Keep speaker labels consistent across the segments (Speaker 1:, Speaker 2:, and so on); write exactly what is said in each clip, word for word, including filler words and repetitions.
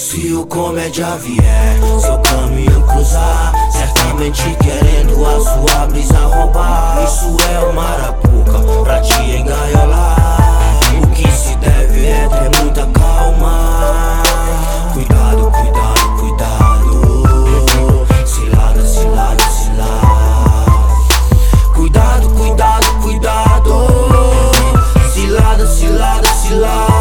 Speaker 1: Se o comédia vier, seu caminho cruzar, certamente querendo a sua brisa roubar. Isso é uma arapuca pra te engaiolar. O que se deve é ter muita calma. Cuidado, cuidado, cuidado. Cilada, cilada, cilada. Cuidado, cuidado, cuidado. Cilada, cilada, cilada.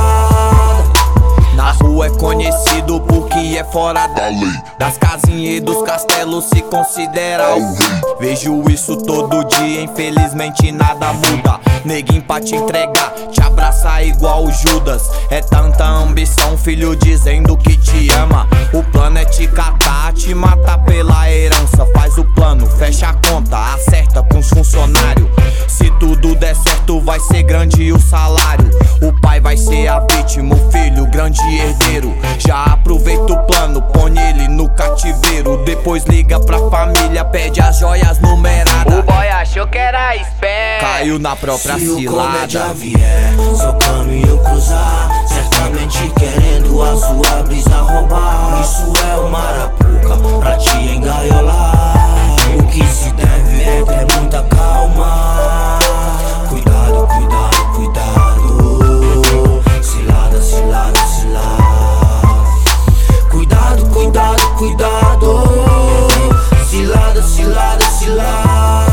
Speaker 2: Na rua é conhecido porque é fora da lei. Das casinhas e dos castelos se considera o rei. Vejo isso todo dia, infelizmente nada muda. Neguinho pra te entregar, te abraçar igual o Judas. É tanta ambição, filho dizendo que te ama. O plano é te catar, te matar pela herança. Faz o plano, fecha a conta, acerta com os funcionários. Se tudo der certo vai ser grande o salário. O pai vai ser a vítima, o filho grande herdeiro. Já aproveita o plano, põe ele no cativeiro. Depois liga pra família, pede as joias numeradas.
Speaker 3: O boy achou que era esperto,
Speaker 2: caiu na própria
Speaker 1: Se
Speaker 2: cilada.
Speaker 1: o comédia vier, seu caminho cruzar, certamente querendo a sua brisa roubar. Isso é uma arapuca pra te engaiolar. O que se deve é ter muita calma. Cuidado, cuidado, cuidado. Cilada, cilada, cilada. Cuidado, cuidado, cuidado. Cilada, cilada, cilada.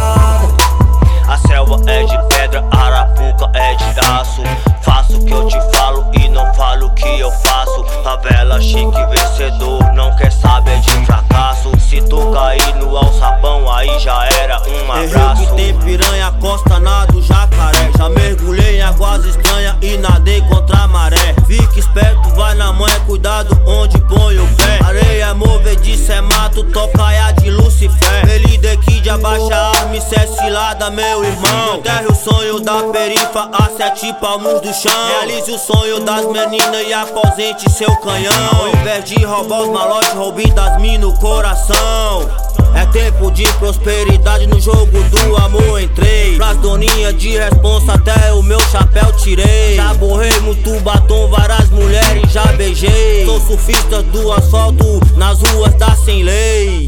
Speaker 4: A selva é de pedra, a arapuca é de aço. Faço o que eu te falo e não falo o que eu faço. Favela chique vencedor, não quer saber de fracasso. Se tu cair no alçapão, aí já era um abraço.
Speaker 5: Errei que tem piranha, costa na do jacaré. Já mergulhei em águas estranhas e nadei contra a maré. Fique esperto, vai na manha, cuidado onde põe o pé. Areia movediça é mato, tocaia de Lucifer. Ele daqui de abaixa a arma, isso é cilada, meu irmão. Enterre o sonho da perifa a sete palmos do chão. Realize o sonho das meninas e aposente seu canhão. Ao invés de roubar os malotes, roubem das minas no coração. É tempo de prosperidade, no jogo do amor entrei. Pras doninha de responsa até o meu chapéu tirei. Já borrei muito batom, várias mulheres já beijei. Sou surfista do asfalto, nas ruas da sem lei.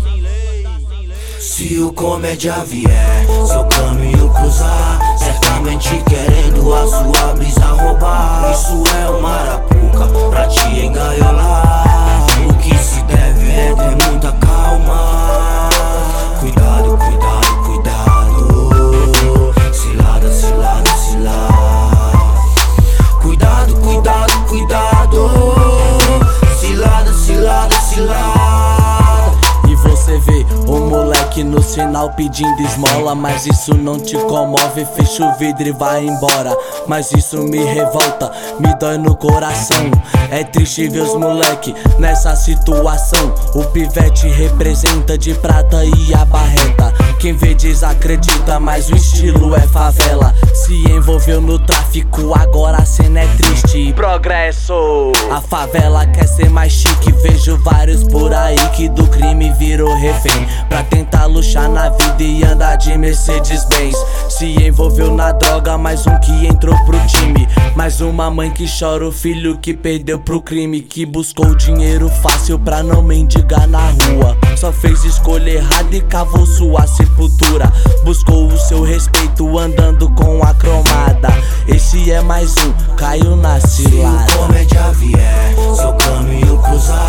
Speaker 1: Se o comédia vier, seu caminho cruzar, certamente querendo a sua brisa roubar. Isso é uma arapuca pra te engaiolar. O que se deve é ter muita calma. Cuidado, cuidado, cuidado. Cilada, cilada, cilada. Cuidado, cuidado, cuidado. Cilada, cilada, cilada.
Speaker 6: Você vê o moleque no sinal pedindo esmola, mas isso não te comove, fecha o vidro e vai embora. Mas isso me revolta, me dói no coração. É triste ver os moleque nessa situação. O pivete representa de prata e a barreta. Quem vê desacredita, mas o estilo é favela. Se envolveu no tráfico, agora a cena é triste.
Speaker 3: progresso.
Speaker 6: A favela quer ser mais chique, vejo vários por aí que do crime virou refém, pra tentar luxar na vida e andar de Mercedes-Benz. Se envolveu na droga, mais um que entrou pro time. Mais uma mãe que chora o filho que perdeu pro crime, que buscou dinheiro fácil pra não mendigar na rua. Só fez escolha errada e cavou sua sepultura. Buscou o seu respeito andando com a cromada. Esse é mais um, caiu na cilada.
Speaker 1: Se o comédia vier, seu caminho cruzar,